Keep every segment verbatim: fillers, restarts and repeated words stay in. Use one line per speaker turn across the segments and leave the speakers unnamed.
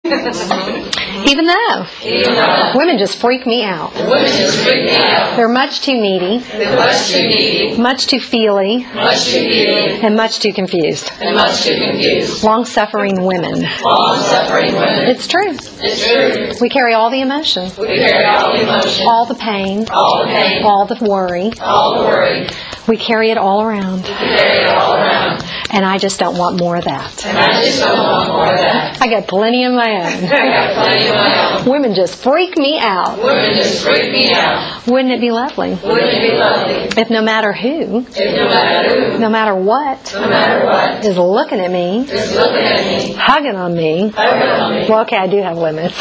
Even though,
Even though
women just freak me out.
women just freak me out.
They're much too needy,
They're much too needy,
much too feely,
much too feeling,
and much too confused.
and much too confused.
Long-suffering women.
Long-suffering women.
It's true.
It's true.
We carry all the emotion,
We carry all the emotion,
all the pain,
all the pain,
all the worry.
all the worry.
We carry it all around.
We carry it all around.
And I just don't want more of that.
And I just don't want more of that.
I got plenty of my own.
I got plenty of my own.
Women just freak me out.
Women just freak me out.
Wouldn't it be lovely
Wouldn't it be lovely
if no matter who,
if no matter who,
no matter what,
no matter what,
is looking at me,
is looking at me,
hugging on me?
hugging on me,
Well, okay, I do have limits.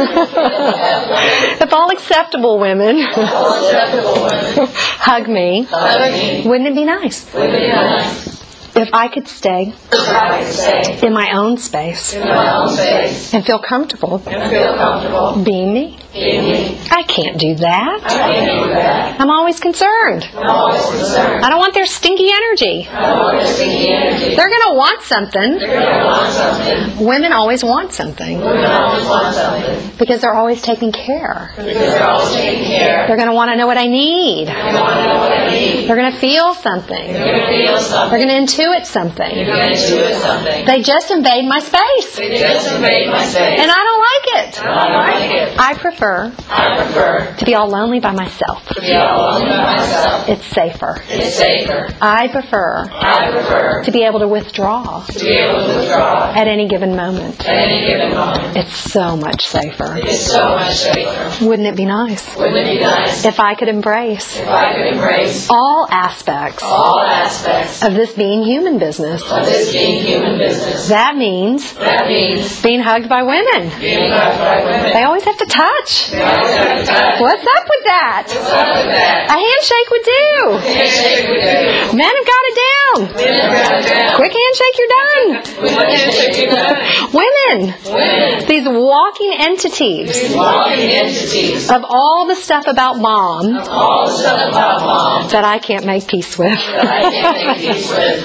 If all acceptable women
all acceptable women,
hug me,
hug me,
wouldn't it be nice
would be nice
if I could stay
if I could stay
in my own space
in my own space
and feel comfortable
and feel comfortable
being me?
being me.
I can't do
I
that.
can't do that.
I'm always concerned.
I'm always concerned.
I don't want their stinky energy.
I don't want their stinky energy.
They're going to want something.
They're going to want something.
Women always want something
Women always want something
because they're always taking care.
because they're always taking care.
They're going to want to know what I need.
They want to know what I need.
They're going to feel something.
They're going to feel something.
They're going to intuit
They're
something.
going to intuit something.
They just invade my space.
They just invade my space.
And I don't like it.
I don't like it.
I prefer
I prefer
to be all lonely by myself.
to be all alone by myself.
It's safer.
It's safer.
I prefer
I prefer
to be able to withdraw
to be able to withdraw
at any given moment.
at any given moment.
It's so much safer.
It's so much safer.
Wouldn't it be nice
Wouldn't it be nice
if I could embrace
if I could embrace
all aspects
all aspects
of this being human business?
of this being human business?
That means
That means
being hugged by women.
being loved by women.
They always have to touch.
They always have to touch.
What's up with that?
What's up with that?
A handshake would do.
Handshake we do.
Men have got it down.
Women got it down.
Quick handshake, you're done.
Quick handshake we done.
Women,
Women.
these walking entities
Walking entities.
of all the stuff about mom
All the stuff about mom
that I can't make peace with.
that I can't make peace with.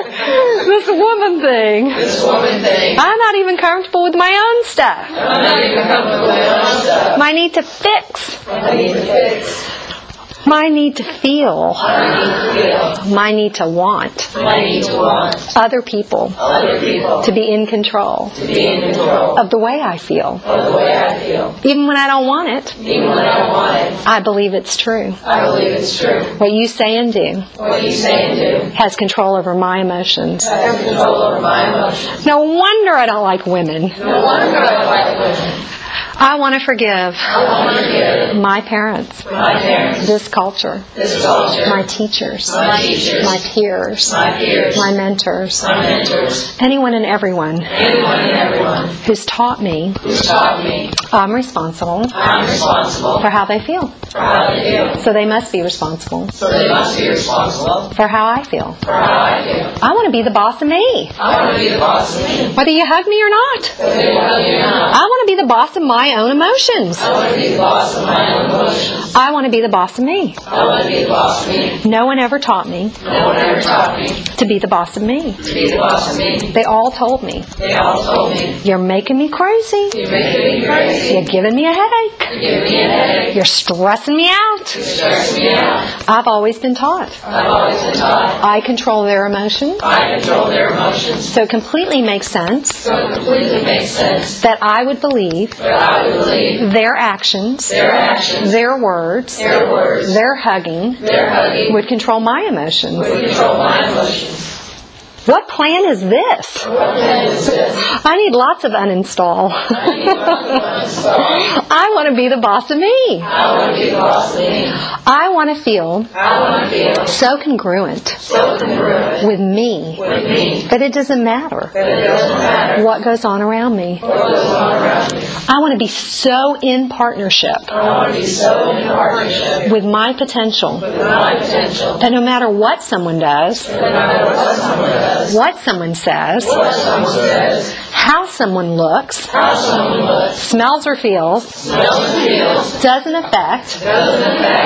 This woman thing.
This woman thing.
I'm not even comfortable with my own stuff.
I'm not even comfortable with my own stuff.
My need to fix.
I need to fix.
My need to feel.
I need to feel.
My need to want
I need to want
other people
other people
to be in control
to be in control
of the way I feel.
of the way I feel.
Even when I don't want it,
Even when I don't want it,
I believe it's true.
I believe it's true.
What you say and do
What you say and do
has control over my emotions.
I have control over my emotions.
No wonder I don't like women.
No wonder I don't like women.
I want to forgive
I want to forgive
my parents,
my parents,
this culture,
this culture,
my teachers,
my teachers,
my peers,
my peers,
my mentors,
my mentors,
anyone and everyone
anyone and everyone
who's taught me
who's taught me
I'm responsible
I'm responsible
for how they feel.
for how they feel.
So they must be responsible
So they must be responsible
for how I feel.
for how I feel.
I want to be the boss of me,
I want to be the boss of me.
whether you hug me or not.
Whether you love me or not.
I want to be the boss of my own emotions.
I want to be the boss of my own emotions.
I want to be the boss of me.
I want to be the boss of me.
No one ever taught me
No one ever taught me
to be the boss of me.
to be the boss of me.
They all told me,
They all told me,
you're making me crazy.
you're making me crazy.
You're giving me a headache.
You're giving me a headache.
You're stressing me out.
You're stressing me out.
I've always been taught.
I've always been taught.
I control their emotions.
I control their emotions.
So it completely makes sense
So it completely makes sense
that I would believe
that I would believe
their actions,
their actions,
their words,
their words,
their hugging
their hugging
would control my emotions.
would control my emotions.
What plan is this?
What plan is this?
I need lots of uninstall.
I need lots of uninstall.
I want to be the boss of me.
I want to be the boss of me.
I want to feel
I want to feel
so congruent
so congruent
with me
with me
that it doesn't matter
that it doesn't matter
what goes on around me.
what goes on around me.
I want to be so in partnership
I want to be so in partnership
with my potential
with my potential
that no matter what someone does,
no matter what someone does,
what someone says,
what someone says,
how someone looks,
how someone looks,
smells or feels,
smells and feels,
doesn't affect
doesn't affect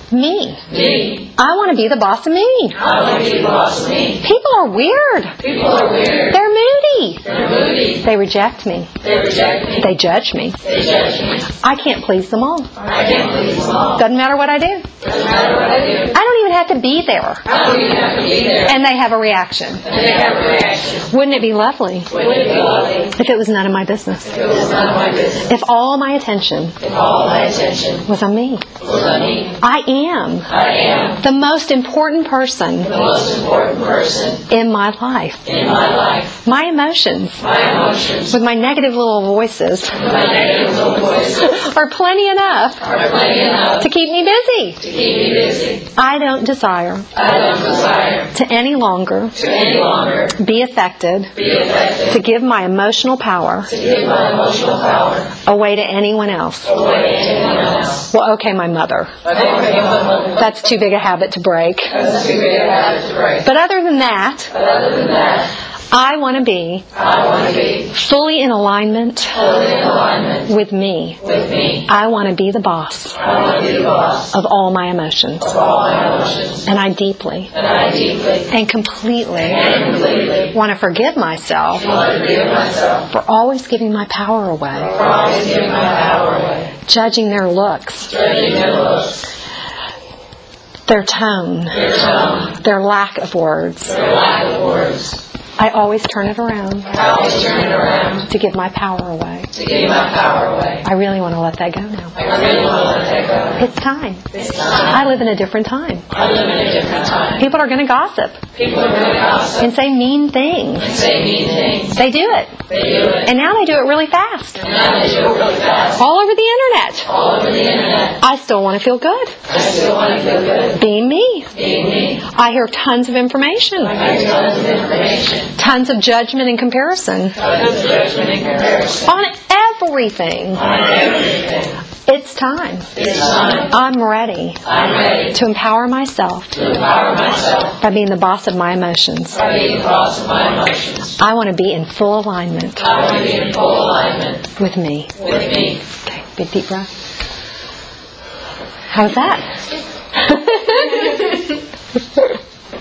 Me.
Me.
I want to be the boss of me.
I want to be the boss of me.
People are weird.
People are weird.
They're moody.
They're moody.
They reject me.
They reject me.
They judge me.
They judge me.
I can't please them all.
I can't please them all.
Doesn't matter what I do.
Doesn't matter what I do.
I don't even have to be there.
I don't even have to be there.
And they have a reaction.
And they have a reaction.
Wouldn't it be lovely
Wouldn't it be lovely
if it was none of my business?
if it was none of my business?
If all my attention
If all my attention
was on me.
was on me.
I am
I am
the most important person
the most important person
in my life.
in my life.
My emotions,
My emotions,
with my negative little voices,
my negative little voices,
are plenty enough
are plenty enough
to keep me busy.
to keep me busy.
I don't desire
I don't desire
to any longer
to any longer
be affected
be affected
to give my emotional power
to give my emotional power
away to anyone else.
away to anyone else.
Well, okay, my mother.
I don't think I'm
That's too big a habit to break.
That's too big a habit to break.
But other than that,
But other than that,
I want to be
I want to be
fully in alignment
fully in alignment
with me.
with me.
I want to be the boss
I want to be the boss
of all my emotions.
of all my emotions.
And I deeply
And I deeply
and completely
and completely
want to forgive myself
want to forgive myself
for always giving my power away,
for always giving my power away,
judging their looks,
judging their looks,
their tone,
their tone,
their lack of words.
their lack of words.
I always turn it around
I always turn it around
to give my power away.
to give my power away.
I really want to let that go now.
I really want to let that go.
It's time.
It's time.
I live in a different time.
I live in a different time.
People are going to gossip
People are going to gossip
and say mean things.
and say mean things.
They do it.
They do it.
And now they do it really fast.
And now they do it really fast.
All over the internet.
All over the internet.
I still want to feel good.
I still want to feel good.
Being me.
Being me.
I hear tons of information.
I hear tons of information.
Tons of judgment and comparison.
Tons of judgment and comparison.
On everything.
On everything.
It's time.
It's time.
I'm ready
I'm ready
to empower myself
to empower myself
by being the boss of my emotions.
by being the boss of my emotions.
I want to be in full alignment
I want to be in full alignment
with me.
with me.
Okay, big deep breath. How's that?